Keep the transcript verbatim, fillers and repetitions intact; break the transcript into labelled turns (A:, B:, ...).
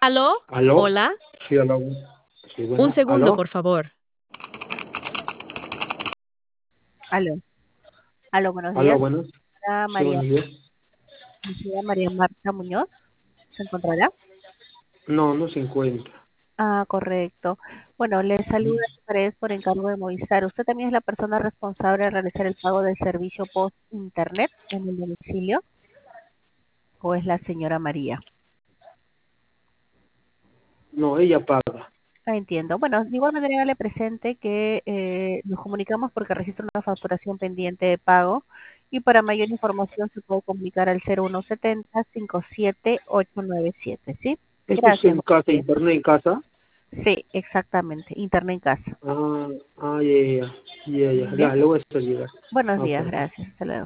A: ¿Aló?
B: ¿Aló?
A: Hola.
B: Sí, aló. Sí,
A: Un
B: bueno.
A: segundo, por
B: ¿Aló?
A: favor.
C: Aló, aló, buenos
B: ¿Aló?
C: días.
B: Bueno.
C: Hola,
B: Sí,
C: María,
B: buenos días.
C: licenciada María Marta Muñoz, ¿se encontrará?
B: No, no se encuentra.
C: Ah, correcto. Bueno, le saluda Andrés por encargo de Movistar. ¿Usted también es la persona responsable de realizar el pago del servicio post internet en el domicilio o es la señora María?
B: No, ella paga.
C: Ah, entiendo. Bueno, de igual manera le presente que eh, nos comunicamos porque registra una facturación pendiente de pago y para mayor información se puede comunicar al cero uno setenta, cincuenta y siete, ochocientos noventa y siete, ¿sí?
B: ¿Esto es
C: Gracias.
B: en casa,
C: María.
B: internet en casa?
C: Sí, exactamente. Internet en casa.
B: Ah, ah, ya, ya, ya, ya, ya,
C: Ya.
B: le voy a hacer llegar.
C: Buenos
B: Ok.
C: días, gracias. Hasta luego.